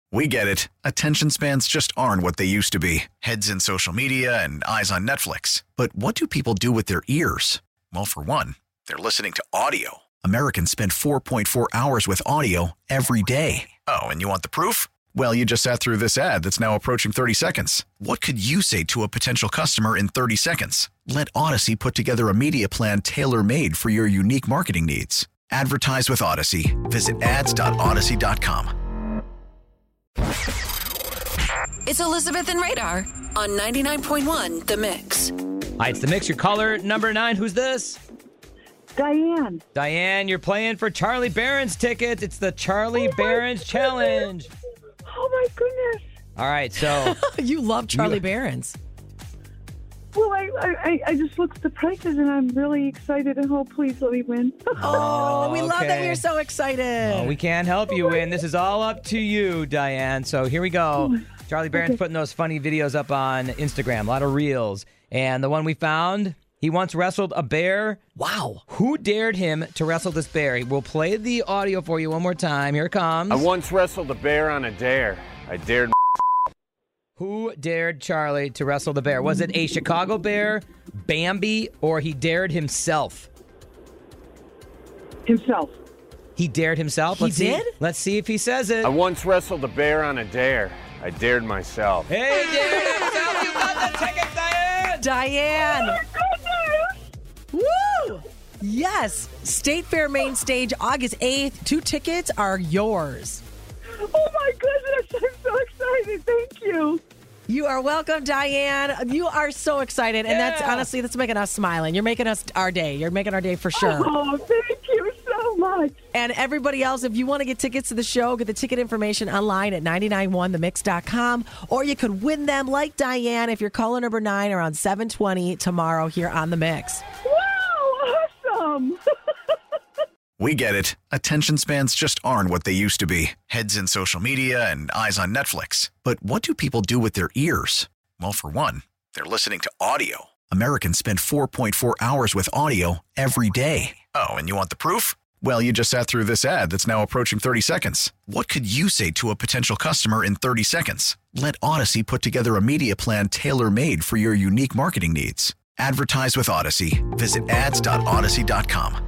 We get it. Attention spans just aren't what they used to be. Heads in social media and eyes on Netflix. But what do people do with their ears? Well, for one, they're listening to audio. Americans spend 4.4 hours with audio every day. Oh, and you want the proof? Well, you just sat through this ad that's now approaching 30 seconds. What could you say to a potential customer in 30 seconds? Let Odyssey put together a media plan tailor-made for your unique marketing needs. Advertise with Odyssey. Visit ads.odyssey.com. It's Elizabeth and Radar on 99.1 The Mix. Hi, it's The Mix. Your caller, number 9. Who's this? Diane. Diane, you're playing for Charlie Barron's tickets. It's the Charlie Barron's Challenge. Oh, my goodness. All right, so... You love Charlie Barron's. Well, I just looked at the prices, and I'm really excited, and please let me win. Oh, we love that okay. you're so excited. Well, we can't help you win. This is all up to you, Diane. So here we go. Charlie Barron's putting those funny videos up on Instagram, a lot of reels. And the one we found, he once wrestled a bear. Wow. Who dared him to wrestle this bear? We'll play the audio for you one more time. Here it comes. I once wrestled a bear on a dare. I dared. Who dared Charlie to wrestle the bear? Was it a Chicago bear, Bambi, or he dared himself? Himself. He dared himself? He did? Let's see if he says it. I once wrestled a bear on a dare. I dared myself. Hey, dared himself. You got the tickets, Diane! Diane. Woo! Yes. State Fair Main Stage, August 8th. 2 tickets are yours. Oh, my goodness. I'm so excited. Thank you. You are welcome, Diane. You are so excited. And that's honestly, that's making us smiling. You're making us our day. You're making our day for sure. Oh, thank you so much. And everybody else, if you want to get tickets to the show, get the ticket information online at 991themix.com. Or you could win them like Diane if you're caller number 9 around 7:20 tomorrow here on The Mix. Wow, awesome. We get it. Attention spans just aren't what they used to be. Heads in social media and eyes on Netflix. But what do people do with their ears? Well, for one, they're listening to audio. Americans spend 4.4 hours with audio every day. Oh, and you want the proof? Well, you just sat through this ad that's now approaching 30 seconds. What could you say to a potential customer in 30 seconds? Let Odyssey put together a media plan tailor-made for your unique marketing needs. Advertise with Odyssey. Visit ads.odyssey.com.